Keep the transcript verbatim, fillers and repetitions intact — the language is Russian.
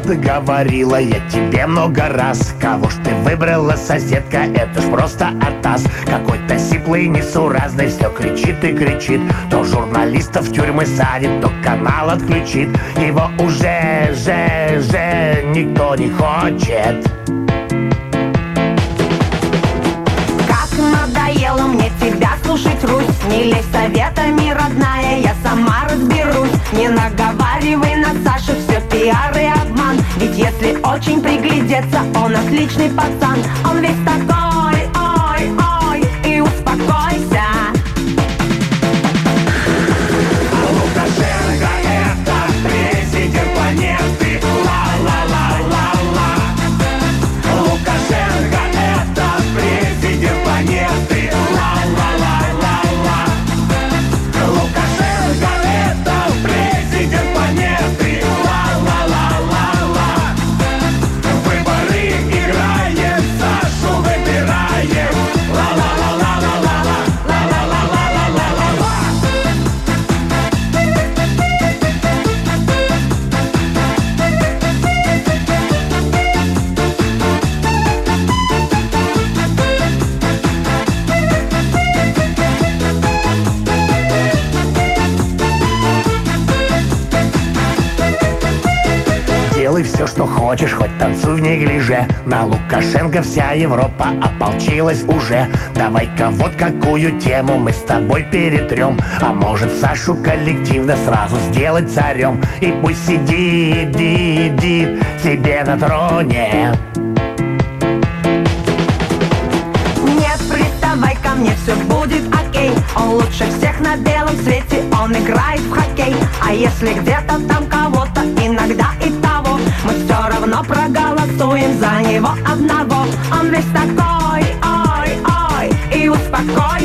говорила я тебе много раз. Кого ж ты выбрала, соседка, это ж просто атас. Какой-то сиплый, несуразный, все кричит и кричит. То журналистов в тюрьмы садит, то канал отключит. Его уже, же, же никто не хочет. Надоело мне тебя слушать, Русь. Не лезь советами, родная, я сама разберусь. Не наговаривай на Сашу, все пиар и обман. Ведь если очень приглядеться, он отличный пацан. Он весь такой, ой, ой, и успокойся. А Лукашенко — это президент планеты. Ла-ла-ла-ла-ла. Лукашенко — это президент планеты. Ла-ла-ла-ла-ла. Лукашенко — это президент планеты. Ла-ла-ла-ла-ла. Выборы играем, Сашу выбираем. Ла-ла-ла-ла-ла-ла. Ла-ла-ла-ла-ла-ла-ла. Делай все, что хочешь, хоть танцуй в неглиже. На Лукашенко вся Европа ополчилась уже. Давай-ка вот какую тему мы с тобой перетрем. А может, Сашу коллективно сразу сделать царем. И пусть сидит, сидит себе на троне. Не приставай ко мне, все будет окей. Он лучше всех на белом свете, он играет в хоккей. А если где-то там кого-то, иногда и того, мы все равно проголосуем за него одного. Он весь такой, ой, ой, и успокой.